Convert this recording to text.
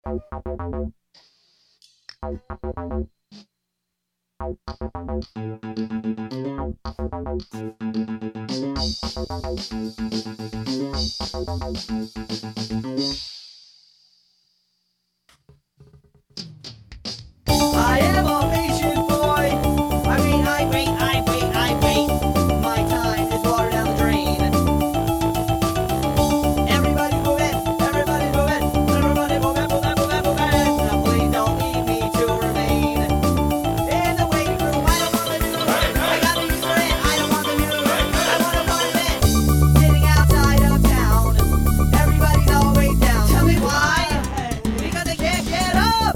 I am a patient boy. I wait. My time is water down the drain. Everybody move in. Everybody move in. Everybody move in, move in, move in, move in. Now please don't leave me to remain in the waiting room. I don't want the news. I got the news for it. I don't want the news. I want a part of it. Sitting outside of town. Everybody's always down. Tell me why? Because they can't get up.